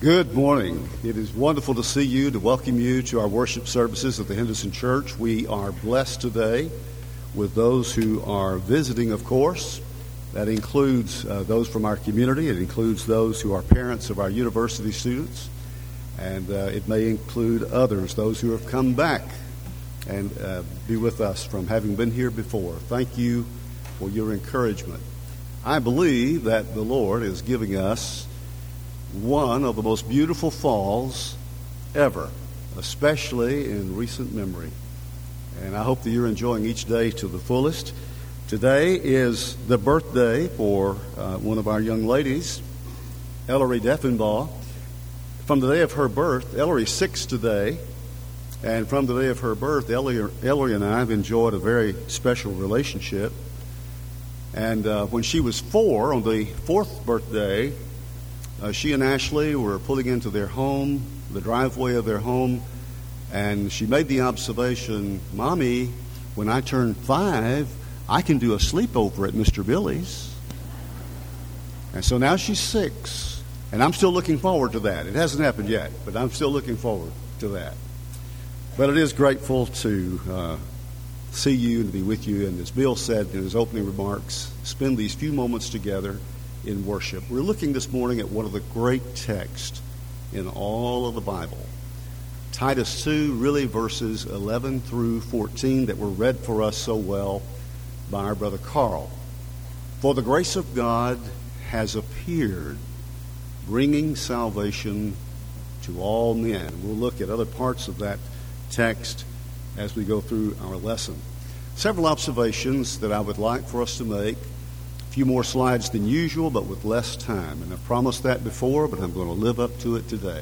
Good morning. It is wonderful to see you, to welcome you to our worship services at the Henderson Church. We are blessed today with those who are visiting, of course. That includes those from our community. It includes those who are parents of our university students. And it may include others, those who have come back and be with us from having been here before. Thank you for your encouragement. I believe that the Lord is giving us one of the most beautiful falls ever, especially in recent memory. And I hope that you're enjoying each day to the fullest. Today is the birthday for one of our young ladies, Ellery Deffenbaugh. From the day of her birth, Ellery's 6 today, and from the day of her birth, Ellery and I have enjoyed a very special relationship. And when she was 4, on the 4th birthday, she and Ashley were pulling into their home, the driveway of their home, and she made the observation, "Mommy, when I turn 5, I can do a sleepover at Mr. Billy's." And so now she's 6, and I'm still looking forward to that. It hasn't happened yet, but I'm still looking forward to that. But it is grateful to see you and be with you, and as Bill said in his opening remarks, spend these few moments together in worship. We're looking this morning at one of the great texts in all of the Bible. Titus 2, really verses 11 through 14 that were read for us so well by our brother Carl. "For the grace of God has appeared, bringing salvation to all men." We'll look at other parts of that text as we go through our lesson. Several observations that I would like for us to make. Few more slides than usual, but with less time. And I've promised that before, but I'm going to live up to it today.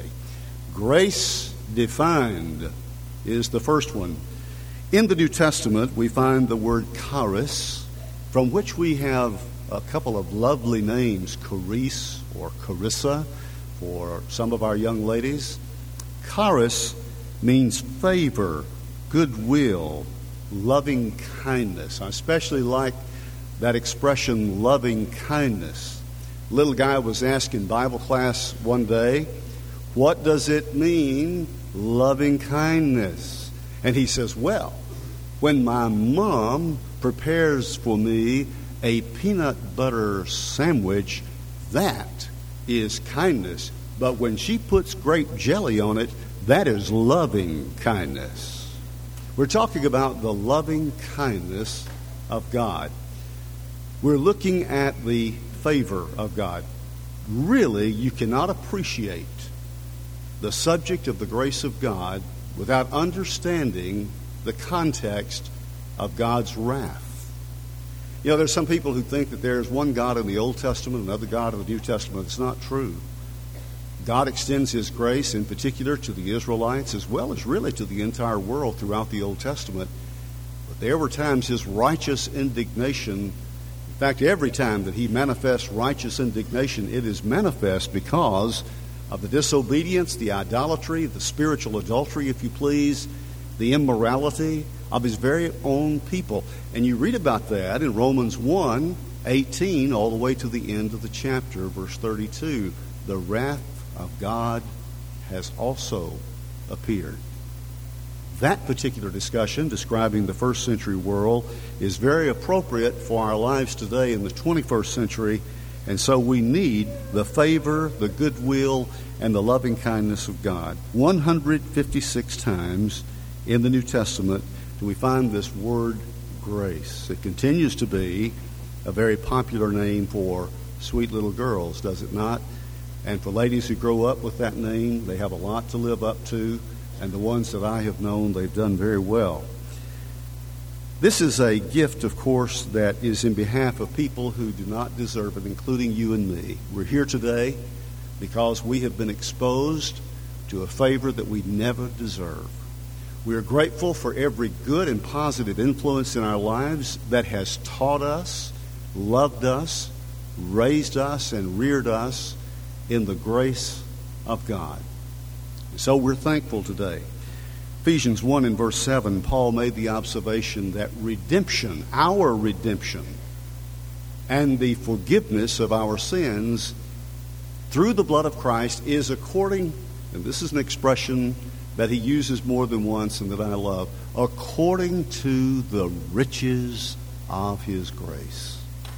Grace defined is the first one. In the New Testament, we find the word charis, from which we have a couple of lovely names, Charis or Carissa, for some of our young ladies. Charis means favor, goodwill, loving kindness. I especially like that expression, loving kindness. Little guy was asked in Bible class one day, "What does it mean, loving kindness?" And he says, "Well, when my mom prepares for me a peanut butter sandwich, that is kindness. But when she puts grape jelly on it, that is loving kindness." We're talking about the loving kindness of God. We're looking at the favor of God. Really, you cannot appreciate the subject of the grace of God without understanding the context of God's wrath. You know, there's some people who think that there's one God in the Old Testament, another God in the New Testament. It's not true. God extends His grace in particular to the Israelites as well as really to the entire world throughout the Old Testament. But there were times His righteous indignation. In fact, every time that He manifests righteous indignation, it is manifest because of the disobedience, the idolatry, the spiritual adultery, if you please, the immorality of His very own people. And you read about that in Romans 1:18 all the way to the end of the chapter, verse 32. The wrath of God has also appeared. That particular discussion, describing the first century world, is very appropriate for our lives today in the 21st century, and so we need the favor, the goodwill, and the loving kindness of God. 156 times in the New Testament do we find this word grace. It continues to be a very popular name for sweet little girls, does it not? And for ladies who grow up with that name, they have a lot to live up to. And the ones that I have known, they've done very well. This is a gift, of course, that is in behalf of people who do not deserve it, including you and me. We're here today because we have been exposed to a favor that we never deserve. We are grateful for every good and positive influence in our lives that has taught us, loved us, raised us, and reared us in the grace of God. So we're thankful today. Ephesians 1 and verse 7, Paul made the observation that redemption, our redemption, and the forgiveness of our sins through the blood of Christ is according, and this is an expression that he uses more than once and that I love, according to the riches of his grace.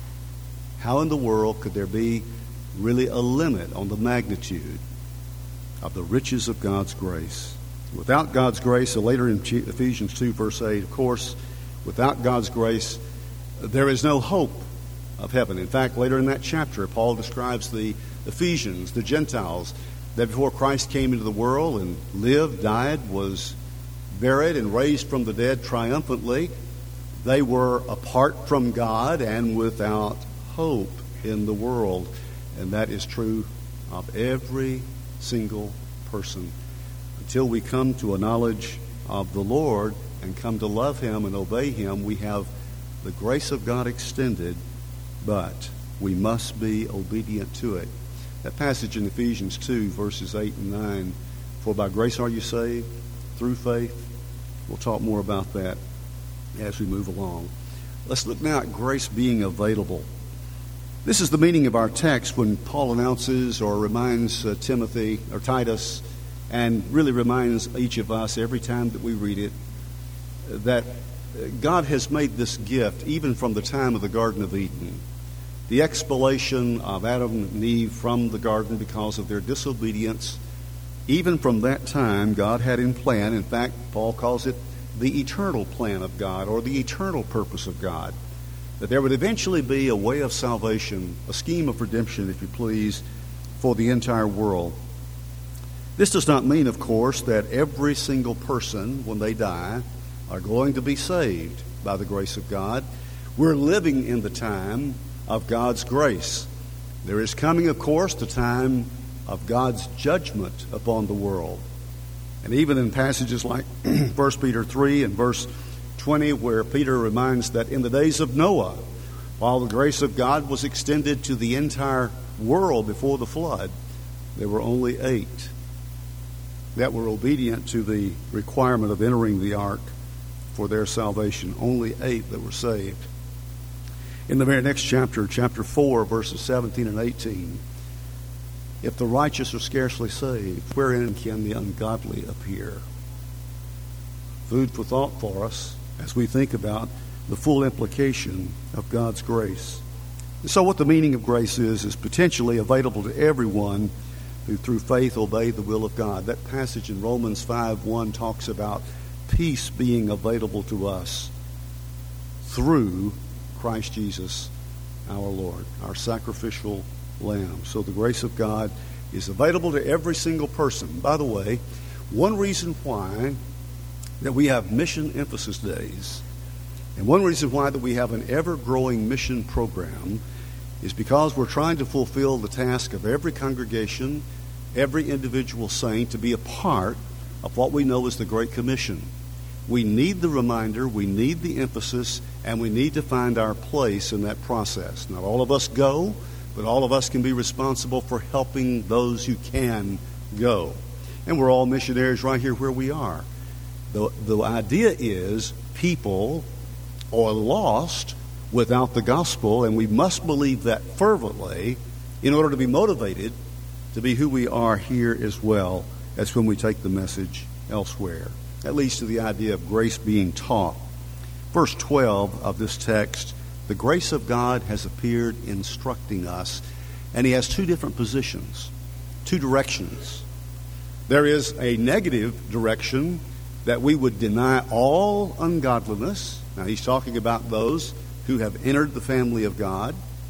How in the world could there be really a limit on the magnitude of the riches of God's grace? Without God's grace, so later in Ephesians 2, verse 8, of course, without God's grace, there is no hope of heaven. In fact, later in that chapter, Paul describes the Ephesians, the Gentiles, that before Christ came into the world and lived, died, was buried, and raised from the dead triumphantly, they were apart from God and without hope in the world. And that is true of every single person. Until we come to a knowledge of the Lord and come to love him and obey him, we have the grace of God extended, but we must be obedient to it. That passage in Ephesians 2, verses 8 and 9, for by grace are you saved, through faith. We'll talk more about that as we move along. Let's look now at grace being available. This is the meaning of our text when Paul announces or reminds Timothy or Titus, and really reminds each of us every time that we read it, that God has made this gift even from the time of the Garden of Eden. The expulsion of Adam and Eve from the garden because of their disobedience, even from that time, God had in plan, in fact, Paul calls it the eternal plan of God, or the eternal purpose of God, that there would eventually be a way of salvation, a scheme of redemption, if you please, for the entire world. This does not mean, of course, that every single person, when they die, are going to be saved by the grace of God. We're living in the time of God's grace. There is coming, of course, the time of God's judgment upon the world. And even in passages like 1 Peter 3 and verse 20, where Peter reminds that in the days of Noah, while the grace of God was extended to the entire world before the flood, there were only 8 that were obedient to the requirement of entering the ark for their salvation. Only 8 that were saved. In the very next chapter, chapter 4, verses 17 and 18, if the righteous are scarcely saved, wherein can the ungodly appear? Food for thought for us as we think about the full implication of God's grace. And so what the meaning of grace is potentially available to everyone who through faith obey the will of God. That passage in Romans 5:1 talks about peace being available to us through Christ Jesus our Lord, our sacrificial lamb. So the grace of God is available to every single person. By the way, one reason why that we have mission emphasis days, and one reason why that we have an ever-growing mission program, is because we're trying to fulfill the task of every congregation, every individual saint, to be a part of what we know as the Great Commission. We need the reminder, we need the emphasis, and we need to find our place in that process. Not all of us go, but all of us can be responsible for helping those who can go. And we're all missionaries right here where we are. The idea is people are lost without the gospel, and we must believe that fervently in order to be motivated to be who we are here as well as when we take the message elsewhere. That leads to the idea of grace being taught. Verse 12 of this text, the grace of God has appeared instructing us, and he has 2 different positions, 2 directions. There is a negative direction that we would deny all ungodliness. Now he's talking about those who have entered the family of God,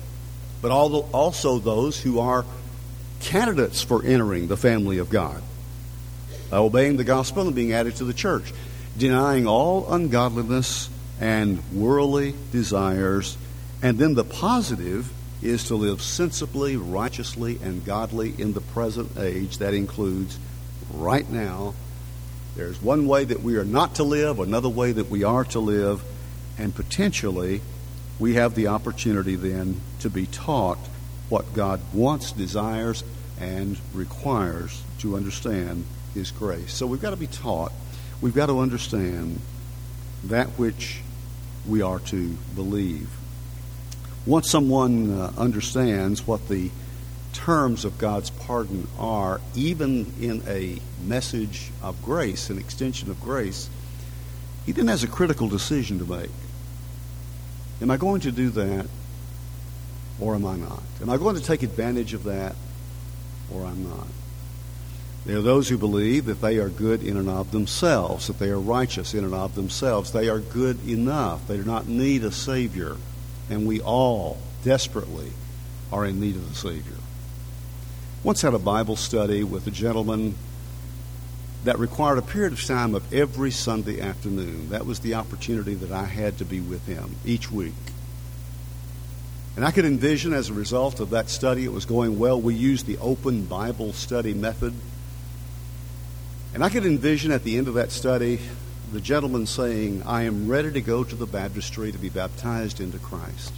but also those who are candidates for entering the family of God, obeying the gospel and being added to the church, denying all ungodliness and worldly desires. And then the positive is to live sensibly, righteously, and godly in the present age. That includes right now. There's one way that we are not to live, another way that we are to live, and potentially we have the opportunity then to be taught what God wants, desires, and requires to understand his grace. So we've got to be taught. We've got to understand that which we are to believe. Once someone understands what the terms of God's pardon are, even in a message of grace, an extension of grace, he then has a critical decision to make. Am I going to do that, or am I not? Am I going to take advantage of that, or I'm not? There are those who believe that they are good in and of themselves, that they are righteous in and of themselves. They are good enough. They do not need a Savior. And we all desperately are in need of a Savior. Once had a Bible study with a gentleman that required a period of time of every Sunday afternoon. That was the opportunity that I had to be with him each week. And I could envision, as a result of that study, it was going well. We used the open Bible study method. And I could envision at the end of that study, the gentleman saying, I am ready to go to the baptistry to be baptized into Christ.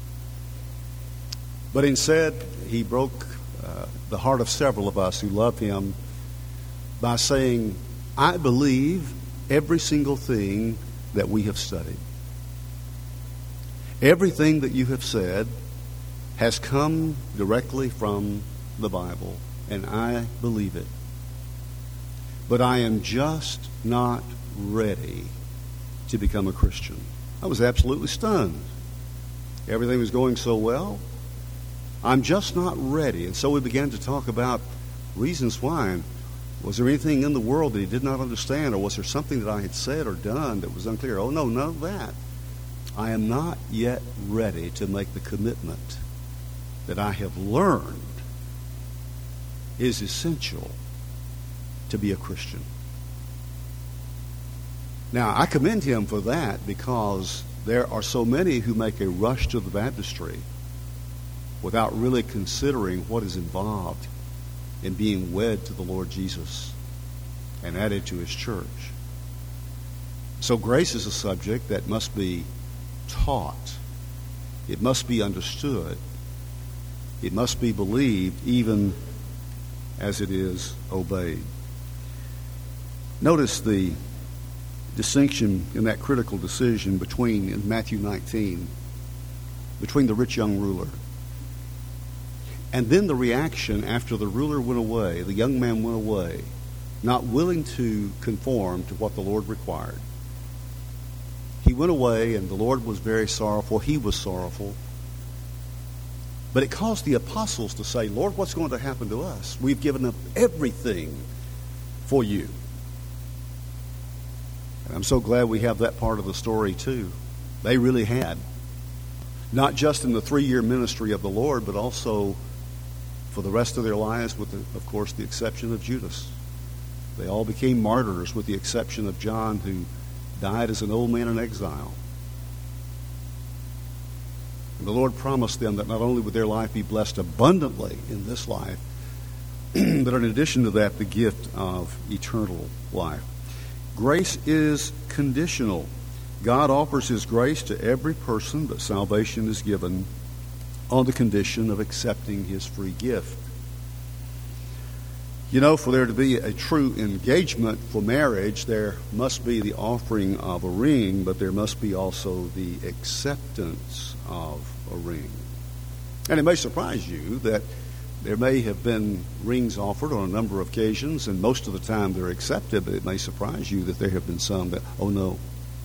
But instead, he broke the heart of several of us who love him by saying, I believe every single thing that we have studied. Everything that you have said has come directly from the Bible, and I believe it. But I am just not ready to become a Christian. I was absolutely stunned. Everything was going so well. I'm just not ready. And so we began to talk about reasons why. Was there anything in the world that he did not understand, or was there something that I had said or done that was unclear? Oh, no, none of that. I am not yet ready to make the commitment that I have learned is essential to be a Christian. Now, I commend him for that, because there are so many who make a rush to the baptistry without really considering what is involved in being wed to the Lord Jesus and added to his church. So grace is a subject that must be taught. It must be understood. It must be believed, even as it is obeyed. Notice the distinction in that critical decision between, in Matthew 19, between the rich young ruler. And then the reaction after the ruler went away, the young man went away, not willing to conform to what the Lord required. He went away, and the Lord was very sorrowful. He was sorrowful. But it caused the apostles to say, Lord, what's going to happen to us? We've given up everything for you. And I'm so glad we have that part of the story too. They really had. Not just in the 3-year ministry of the Lord, but also for the rest of their lives, with, of course, the exception of Judas. They all became martyrs with the exception of John, who died as an old man in exile. And the Lord promised them that not only would their life be blessed abundantly in this life, but in addition to that, the gift of eternal life. Grace is conditional. God offers his grace to every person, but salvation is given on the condition of accepting his free gift. You know, for there to be a true engagement for marriage, there must be the offering of a ring, but there must be also the acceptance of a ring. And it may surprise you that there may have been rings offered on a number of occasions, and most of the time they're accepted, but it may surprise you that there have been some that, oh no,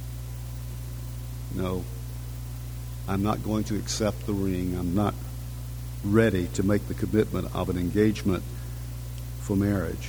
I'm not going to accept the ring. I'm not ready to make the commitment of an engagement for marriage.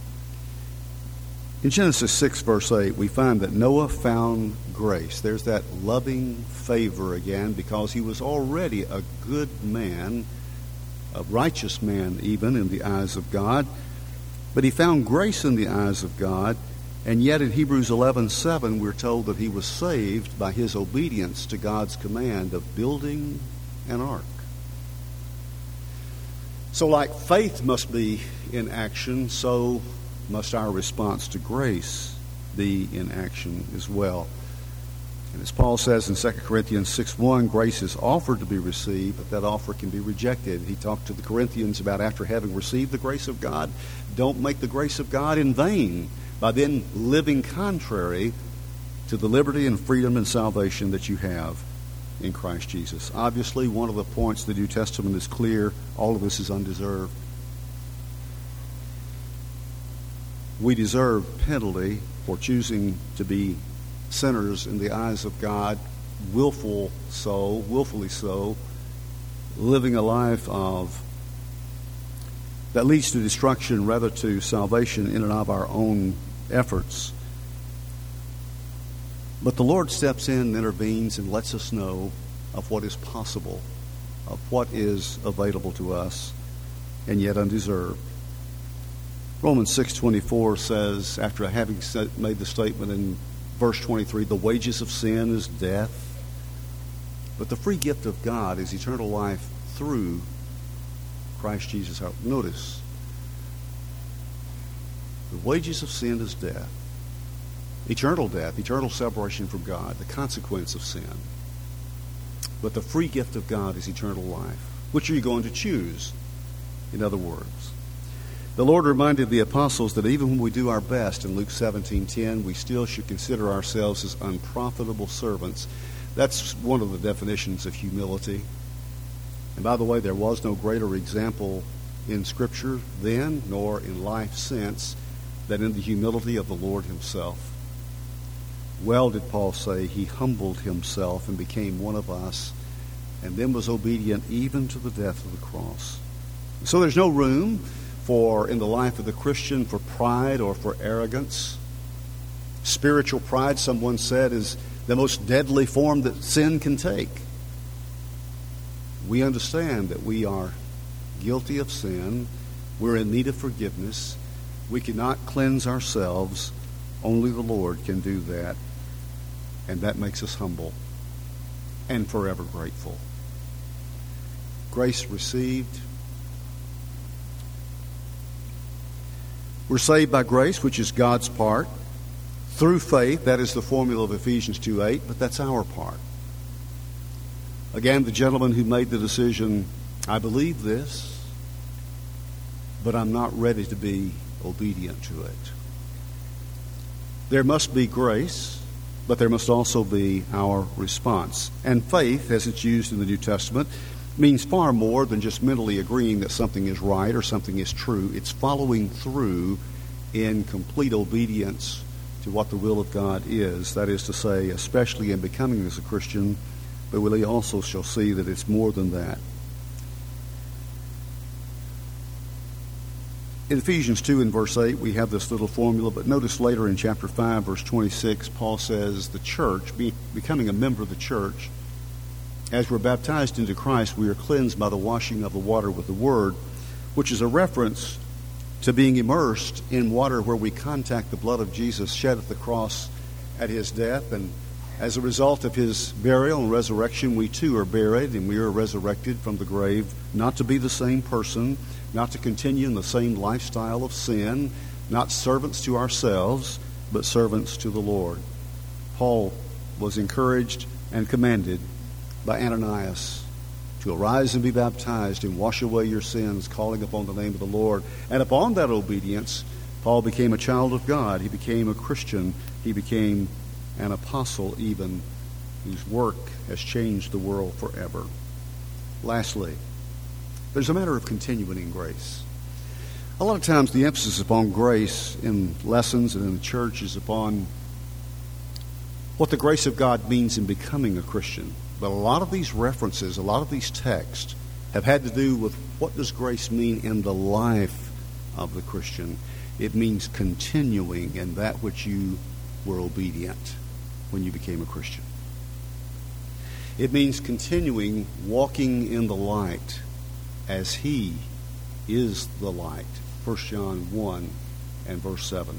In Genesis 6, verse 8, we find that Noah found grace. There's that loving favor again, because he was already a good man, a righteous man even in the eyes of God. But he found grace in the eyes of God, and yet in Hebrews 11:7 we're told that he was saved by his obedience to God's command of building an ark. So like faith must be in action, so must our response to grace be in action as well. And as Paul says in 2 Corinthians 6:1, grace is offered to be received, but that offer can be rejected. He talked to the Corinthians about, after having received the grace of God, don't make the grace of God in vain by then living contrary to the liberty and freedom and salvation that you have in Christ Jesus. Obviously, one of the points of the New Testament is clear. All of this is undeserved. We deserve penalty for choosing to be sinners in the eyes of God, willfully so, living a life that leads to destruction rather to salvation in and of our own efforts. But the Lord steps in and intervenes and lets us know of what is possible, of what is available to us, and yet undeserved. Romans 6:24 says, after having made the statement in verse 23, the wages of sin is death, but the free gift of God is eternal life through Christ Jesus. Notice, the wages of sin is death, eternal separation from God, the consequence of sin. But the free gift of God is eternal life. Which are you going to choose? In other words, the Lord reminded the apostles that even when we do our best in Luke 17:10, we still should consider ourselves as unprofitable servants. That's one of the definitions of humility. And by the way, there was no greater example in Scripture then, nor in life since, than in the humility of the Lord himself. Well did Paul say, he humbled himself and became one of us, and then was obedient even to the death of the cross. So there's no room in the life of the Christian for pride or for arrogance. Spiritual pride, someone said, is the most deadly form that sin can take. We understand that we are guilty of sin. We're in need of forgiveness. We cannot cleanse ourselves. Only the Lord can do that. And that makes us humble and forever grateful. Grace received. We're saved by grace, which is God's part. Through faith, that is the formula of Ephesians 2:8, but that's our part. Again, the gentleman who made the decision, I believe this, but I'm not ready to be obedient to it. There must be grace, but there must also be our response. And faith, as it's used in the New Testament, means far more than just mentally agreeing that something is right or something is true. It's following through in complete obedience to what the will of God is. That is to say, especially in becoming as a Christian, but we also shall see that it's more than that. In Ephesians 2 and verse 8, we have this little formula, but notice later in chapter 5, verse 26, Paul says the church, becoming a member of the church, as we're baptized into Christ, we are cleansed by the washing of the water with the Word, which is a reference to being immersed in water where we contact the blood of Jesus shed at the cross at his death. And as a result of his burial and resurrection, we too are buried and we are resurrected from the grave, not to be the same person, not to continue in the same lifestyle of sin, not servants to ourselves, but servants to the Lord. Paul was encouraged and commanded by Ananias to arise and be baptized and wash away your sins, calling upon the name of the Lord. And upon that obedience, Paul became a child of God. He became a Christian. He became an apostle even, whose work has changed the world forever. Lastly, there's a matter of continuing in grace. A lot of times the emphasis upon grace in lessons and in the church is upon what the grace of God means in becoming a Christian. But a lot of these references, a lot of these texts have had to do with what does grace mean in the life of the Christian. It means continuing in that which you were obedient when you became a Christian. It means continuing walking in the light as he is the light. 1 John 1 and verse 7.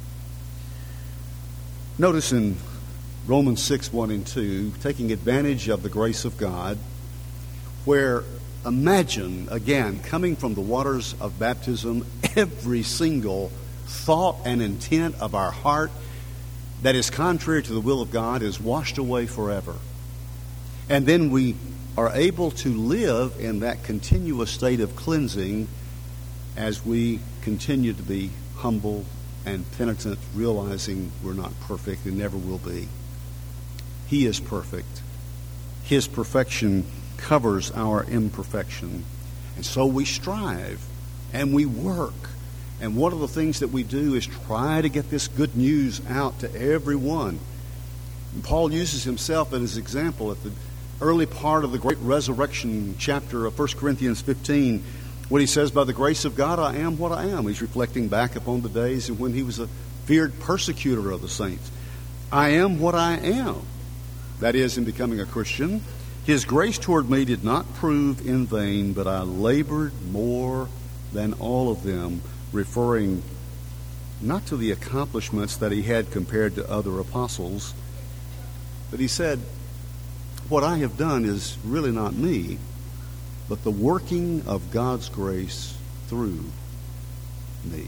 Notice in Romans 6, 1 and 2, taking advantage of the grace of God, where imagine, again, coming from the waters of baptism, every single thought and intent of our heart that is contrary to the will of God is washed away forever. And then we are able to live in that continuous state of cleansing as we continue to be humble and penitent, realizing we're not perfect and never will be. He is perfect. His perfection covers our imperfection. And so we strive and we work. And one of the things that we do is try to get this good news out to everyone. And Paul uses himself as an example at the early part of the great resurrection chapter of 1 Corinthians 15, when he says, by the grace of God, I am what I am. He's reflecting back upon the days when he was a feared persecutor of the saints. I am what I am. That is, in becoming a Christian. His grace toward me did not prove in vain, but I labored more than all of them, referring not to the accomplishments that he had compared to other apostles, but he said, what I have done is really not me, but the working of God's grace through me.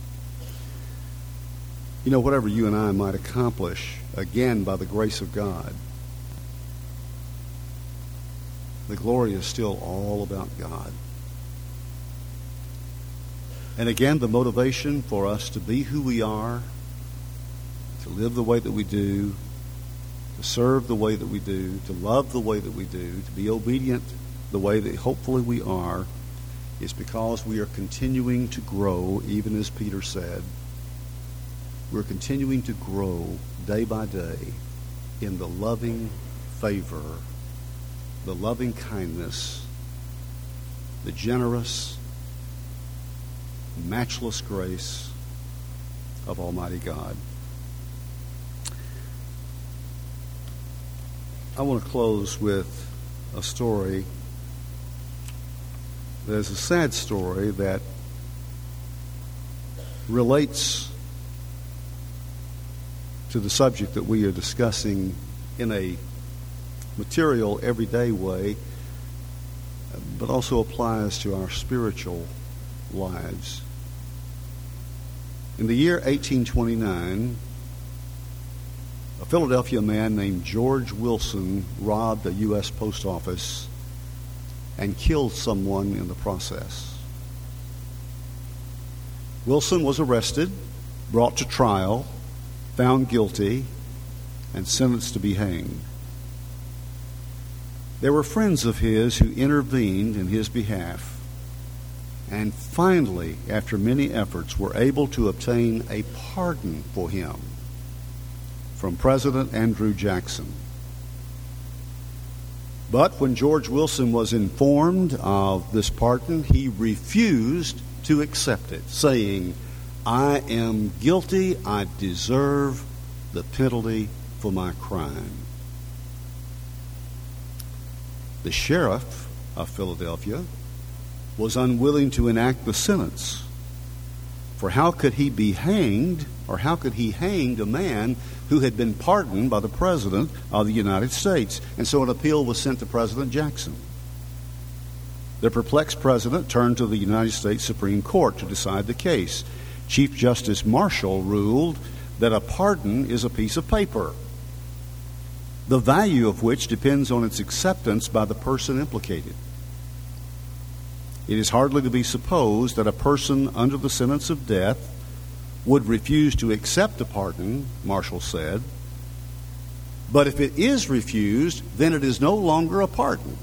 You know, whatever you and I might accomplish, again, by the grace of God, the glory is still all about God. And again, the motivation for us to be who we are, to live the way that we do, to serve the way that we do, to love the way that we do, to be obedient the way that hopefully we are, is because we are continuing to grow, even as Peter said. We're continuing to grow day by day in the loving favor, the loving kindness, the generous, matchless grace of Almighty God. I want to close with a story. There's a sad story that relates to the subject that we are discussing in a material, everyday way, but also applies to our spiritual lives. In the year 1829, a Philadelphia man named George Wilson robbed a U.S. post office and killed someone in the process. Wilson was arrested, brought to trial, found guilty, and sentenced to be hanged. There were friends of his who intervened in his behalf, and finally, after many efforts, were able to obtain a pardon for him from President Andrew Jackson. But when George Wilson was informed of this pardon, he refused to accept it, saying, I am guilty. I deserve the penalty for my crime. The sheriff of Philadelphia was unwilling to enact the sentence. For how could he be hanged, or how could he hang a man who had been pardoned by the President of the United States? And so an appeal was sent to President Jackson. The perplexed president turned to the United States Supreme Court to decide the case. Chief Justice Marshall ruled that a pardon is a piece of paper, the value of which depends on its acceptance by the person implicated. It is hardly to be supposed that a person under the sentence of death would refuse to accept a pardon, Marshall said. But if it is refused, then it is no longer a pardon.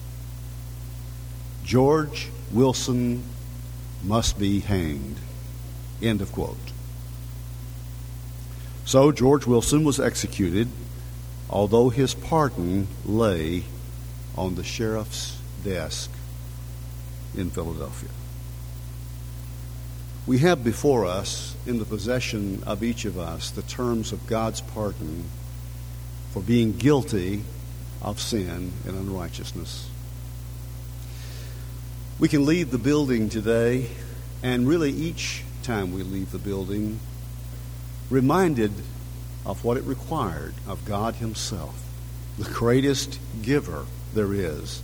George Wilson must be hanged. End of quote. So George Wilson was executed, although his pardon lay on the sheriff's desk in Philadelphia. We have before us, in the possession of each of us, the terms of God's pardon for being guilty of sin and unrighteousness. We can leave the building today, and really each time we leave the building, reminded of what it required of God Himself, the greatest giver there is,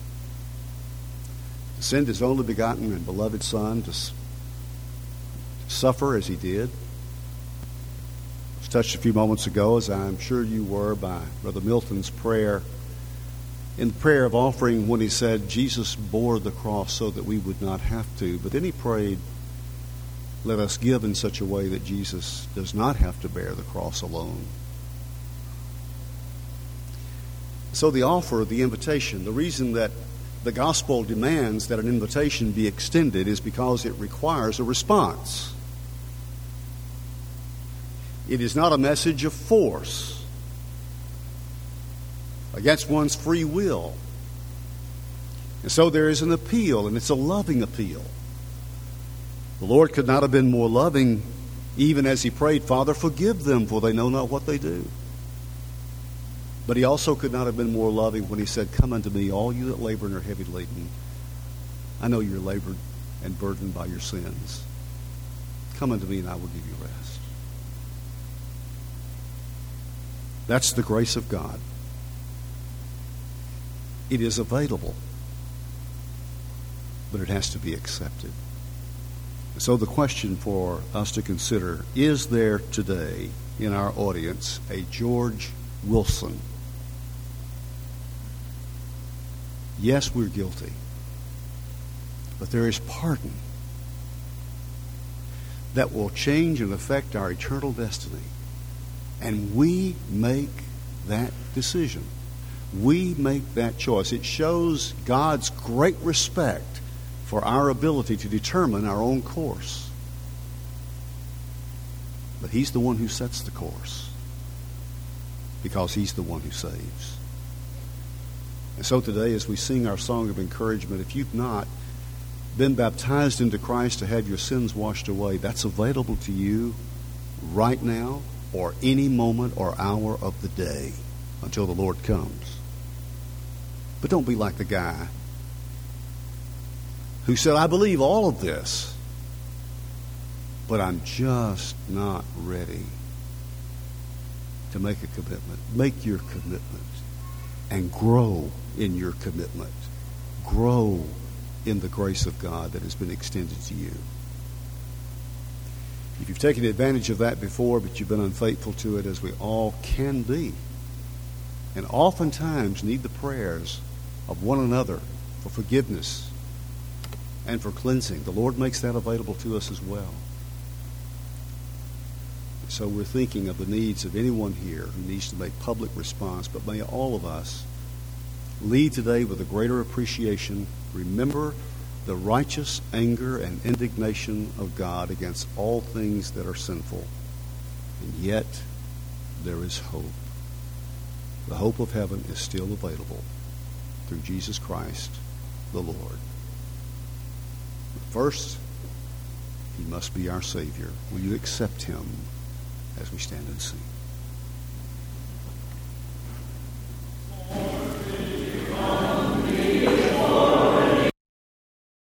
to send His only begotten and beloved Son to suffer as He did. I was touched a few moments ago, as I'm sure you were, by Brother Milton's prayer, in the prayer of offering, when he said, Jesus bore the cross so that we would not have to. But then he prayed, let us give in such a way that Jesus does not have to bear the cross alone. So the offer, the invitation, the reason that the gospel demands that an invitation be extended is because it requires a response. It is not a message of force against one's free will. And so there is an appeal, and it's a loving appeal. The Lord could not have been more loving even as he prayed, Father, forgive them, for they know not what they do. But he also could not have been more loving when he said, come unto me, all you that labor and are heavy laden. I know you're labored and burdened by your sins. Come unto me and I will give you rest. That's the grace of God. It is available, but it has to be accepted. So the question for us to consider, is there today in our audience a George Wilson? Yes, we're guilty, but there is pardon that will change and affect our eternal destiny. And we make that decision. We make that choice. It shows God's great respect for our ability to determine our own course. But he's the one who sets the course, because he's the one who saves. And so today, as we sing our song of encouragement, if you've not been baptized into Christ to have your sins washed away, that's available to you right now or any moment or hour of the day until the Lord comes. But don't be like the guy who said, I believe all of this, but I'm just not ready to make a commitment. Make your commitment and grow in your commitment. Grow in the grace of God that has been extended to you. If you've taken advantage of that before, but you've been unfaithful to it, as we all can be, and oftentimes need the prayers of one another for forgiveness and for cleansing, the Lord makes that available to us as well. So we're thinking of the needs of anyone here who needs to make public response, but may all of us lead today with a greater appreciation. Remember the righteous anger and indignation of God against all things that are sinful. And yet there is hope. The hope of heaven is still available through Jesus Christ the Lord. But first, he must be our Savior. Will you accept him as we stand and sing?